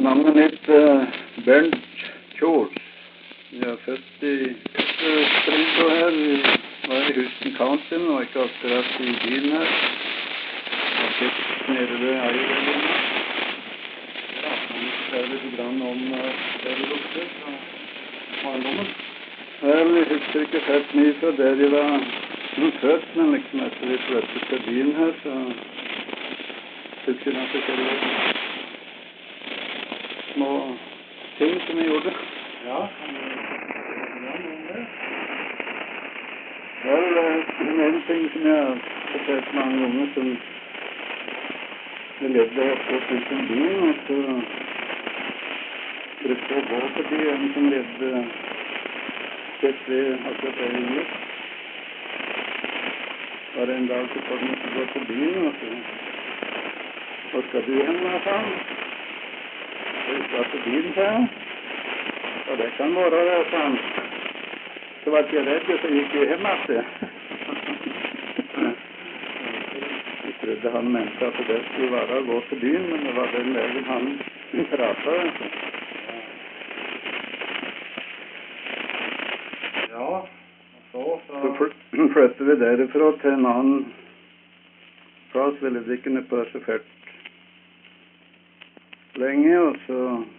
Navnet mitt Bernt Kjås. Jeg er født i Springå her. Jeg var i Houston County, men var ikke akkurat i byen her. Jeg har sett nede ved Eiervelden. Ja, kan du fortelle litt om det du lukter fra barndommen? Vel, jeg husker ikke fett mye fra der jeg var født, men liksom etter vi flyttet til byen her, så husker jeg nok forskjellige små ting som jeg gjorde. Ja, kan du fortelle om det? Vel, en ting som jeg har fortalt mange ganger, som jeg levde på tusen byen, og så brukte jeg å gå forbi en som levde tett ved akkurat der jeg gikk. Var det en dag så kom jeg til å gå til byen, og så «Hvor skal du hen, da?» sa han. «Jeg skal til byen», sa jeg. «Ja, det kan være det», sa han. Så var jeg redd, så gikk jeg hjem etter. Jeg trodde han mente at det skulle være å gå til byen, men det var den veien han pratet. Ja, så flyttet vi derifra til en annen plass, ville det ikke noe på så fælt lenge, og så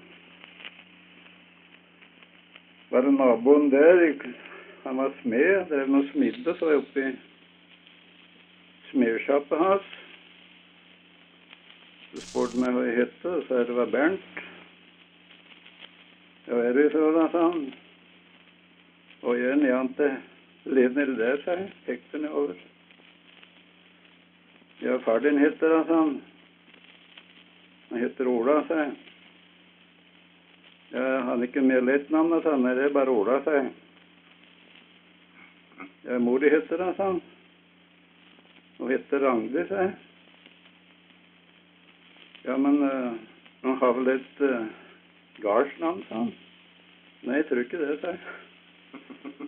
var det naboen der, han var smed, drev noe smidde, så var jeg oppe i smedskjappet hans. Så spurte meg hva jeg hette, og så det var Bernt. «Ja, er du ifra da?» sa han. «Og jeg en jante levde nede der», sa jeg, hekte ned over. «Ja, far din heter da», sa han. «Han heter Ola», sa jeg. «Ja, han ikke mer lett navn», sa han. «Nei, det bare Ola», sa jeg. «Ja, mor di heter da», sa han. «Hun heter Ragde», sa jeg. «Ja, men hun har vel et gardsnavn», sa han. «Nei, jeg tror ikke det», sa jeg.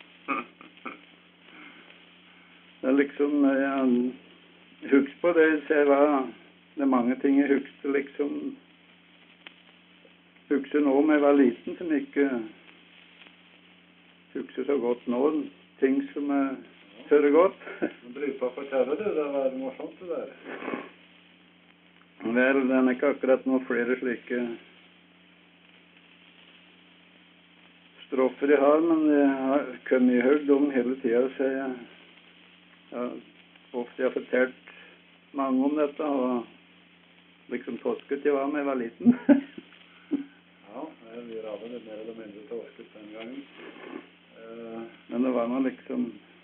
Det liksom, jeg husker på det, så det er mange ting jeg husker liksom, husker nå når jeg var liten, som jeg ikke husker så godt nå, ting som jeg hører godt. Du driver på å fortelle det, det var morsomt det der. Vel, det er ikke akkurat noen flere slike stroffer jeg har, men jeg har kommet i høyde om hele tiden, så ofte har fortalt mange om dette, og liksom tosket jeg var med jeg var liten. Ja, vi hadde litt mer eller mindre tosket den gangen. Men det var noe liksom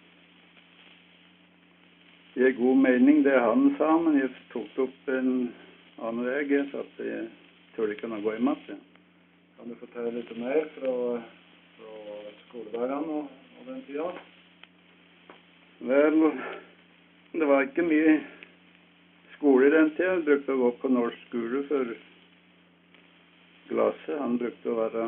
i god mening det han sa, men jeg tok opp en annen vei, så at jeg tror det kunne gå i matte. Kan du fortelle litt mer fra skoledagene og den tida? Vel, det var ikke mye skole i den tida. Jeg brukte å gå på norsk skole for glasset. Han brukte å være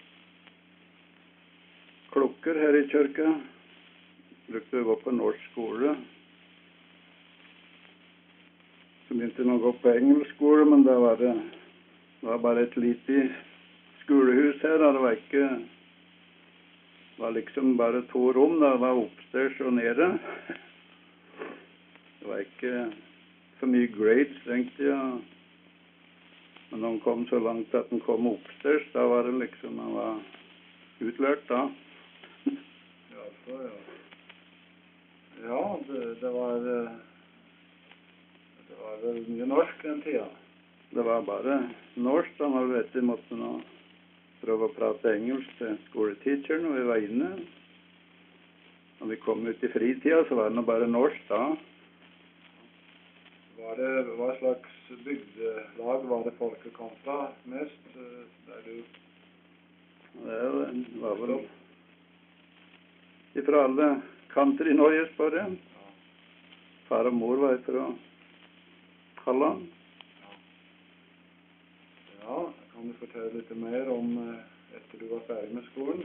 klokker her i kjørka. Brukte å gå på norsk skole. Så begynte jeg å gå på engelsk skole, men det var bare et lite skolehus her. Det var liksom bare 2 rom. Det var oppstørs og nede. Det var ikke så mye grades, tenkte jeg. Men når han kom så langt at han kom oppstørs, da var det liksom, han var utlært da. Ja, så ja. Ja, det var vel mye norsk den tida. Det var bare norsk, da man vet vi måtte nå prøve å prate engelsk til skoleteacheren når vi var inne. Når vi kom ut i fritida, så var det nå bare norsk da. Hva slags bygdelag var det folket kom fra mest, der du? Det var vel ifra alle kanter i Norge, spør jeg. Far og mor var fra Halland. Ja, kan du fortelle litt mer om etter du var ferdig med skolen?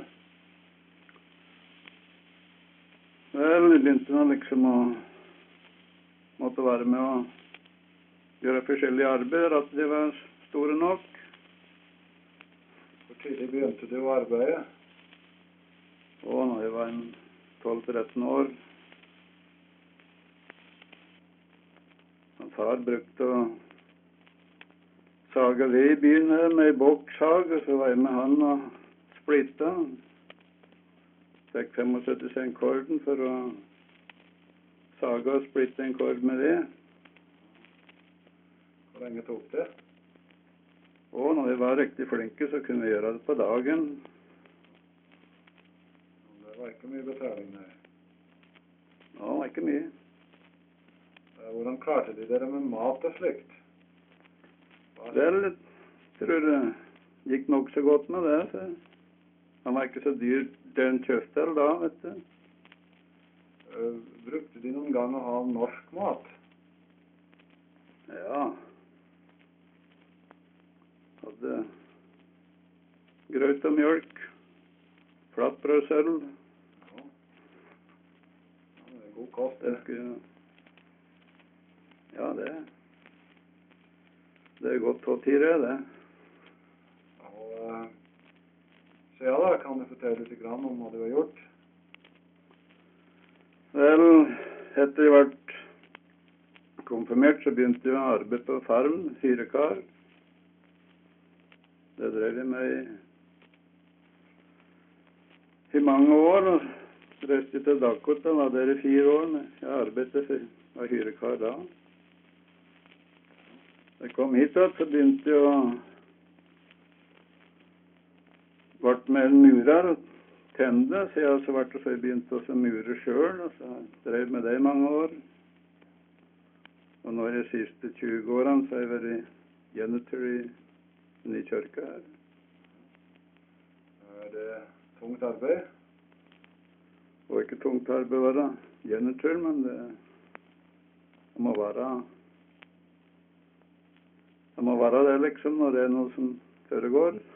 Vel, jeg begynte nå liksom å måtte være med å gjøre forskjellige arbeider, at de var store nok. tidlig begynte du å arbeide? Og når jeg var en 12-13 år. Far brukte å sage ved i byen her med bokksag, og så var jeg med han og splitta. Fikk 75 cent korden for å sage og splitte en kord med det. Hvor lenge tok det? Og når vi var riktig flinke, så kunne vi gjøre det på dagen. Det var ikke mye betaling, nei. Ja, det var ikke mye. Hvordan klarte de dere med mat og slikt? Vel, jeg tror det gikk nok så godt med det, så han var ikke så dyr den kjøftel da, vet du. Brukte de noen gang å ha norsk mat? Ja. Hadde grøt og mjølk, flatbrødsøl. Ja. Det er god kost, det. Ja, det er godt å tire, det. Og så ja da, kan du fortelle litt grann om hva du har gjort? Vel, etter jeg ble konfirmert, så begynte jeg å arbeide på farm, hyrekar. Det drev jeg med i mange år, og reiste til Dakota, var der i 4 år. Jeg arbeidet som hyrekar da. Da jeg kom hit, så begynte jeg å ble med en murer og tende, så jeg begynte også å mure selv, og så drev med det i mange år. Og nå i de siste 20 årene så har jeg vært janitor i kyrka her. Er det tungt arbeid? Og ikke tungt arbeid å være janitor, men det må være det liksom når det er noe som foregår.